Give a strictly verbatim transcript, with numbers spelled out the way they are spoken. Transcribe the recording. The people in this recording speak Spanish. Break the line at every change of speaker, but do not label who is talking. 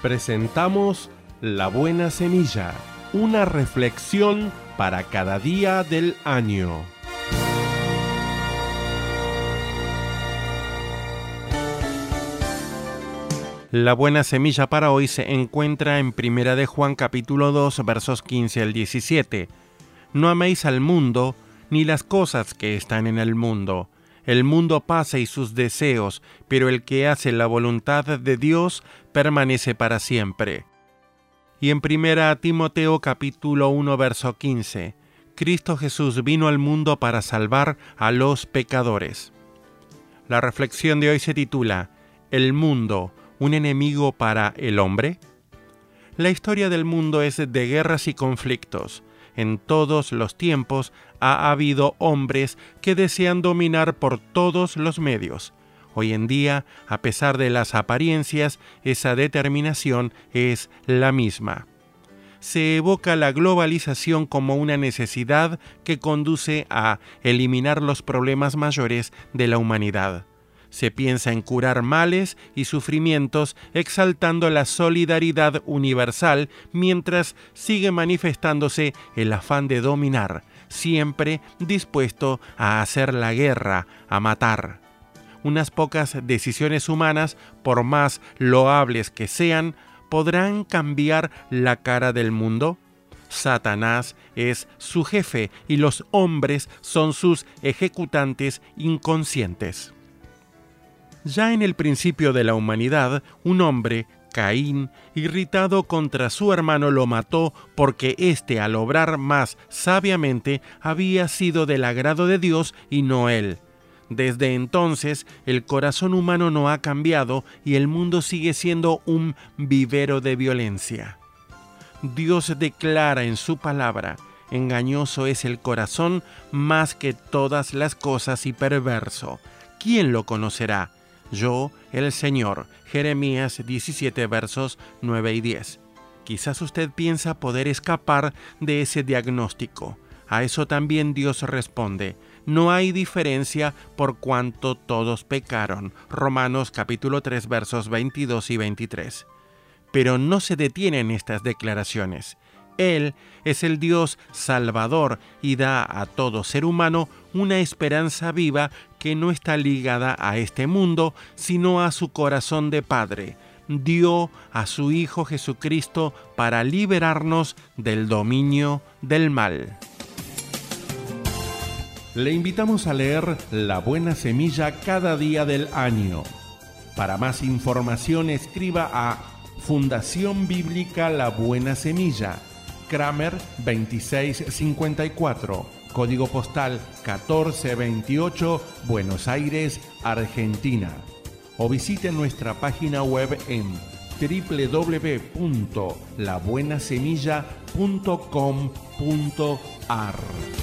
Presentamos La Buena Semilla, una reflexión para cada día del año. La buena semilla para hoy se encuentra en Primera de Juan capítulo dos, versos quince al diecisiete. No améis al mundo, ni las cosas que están en el mundo. El mundo pasa y sus deseos, pero el que hace la voluntad de Dios permanece para siempre. Y en Primera Timoteo capítulo uno, verso quince, Cristo Jesús vino al mundo para salvar a los pecadores. La reflexión de hoy se titula ¿El mundo, un enemigo para el hombre? La historia del mundo es de guerras y conflictos. En todos los tiempos ha habido hombres que desean dominar por todos los medios. Hoy en día, a pesar de las apariencias, esa determinación es la misma. Se evoca la globalización como una necesidad que conduce a eliminar los problemas mayores de la humanidad. Se piensa en curar males y sufrimientos exaltando la solidaridad universal mientras sigue manifestándose el afán de dominar, siempre dispuesto a hacer la guerra, a matar. Unas pocas decisiones humanas, por más loables que sean, ¿podrán cambiar la cara del mundo? Satanás es su jefe y los hombres son sus ejecutantes inconscientes. Ya en el principio de la humanidad, un hombre, Caín, irritado contra su hermano, lo mató porque éste, al obrar más sabiamente, había sido del agrado de Dios y no él. Desde entonces, el corazón humano no ha cambiado y el mundo sigue siendo un vivero de violencia. Dios declara en su palabra: engañoso es el corazón más que todas las cosas y perverso. ¿Quién lo conocerá? Yo, el Señor. Jeremías diecisiete, versos nueve y diez. Quizás usted piensa poder escapar de ese diagnóstico. A eso también Dios responde: no hay diferencia por cuanto todos pecaron. Romanos capítulo tres, versos veintidós y veintitrés. Pero no se detiene en estas declaraciones. Él es el Dios salvador y da a todo ser humano una esperanza viva que no está ligada a este mundo, sino a su corazón de Padre. Dio a su Hijo Jesucristo para liberarnos del dominio del mal. Le invitamos a leer La Buena Semilla cada día del año. Para más información escriba a Fundación Bíblica La Buena Semilla, Kramer veintiséis cincuenta y cuatro, código postal catorce veintiocho, Buenos Aires, Argentina. O visite nuestra página web en doble u doble u doble u punto la buena semilla punto com punto a r.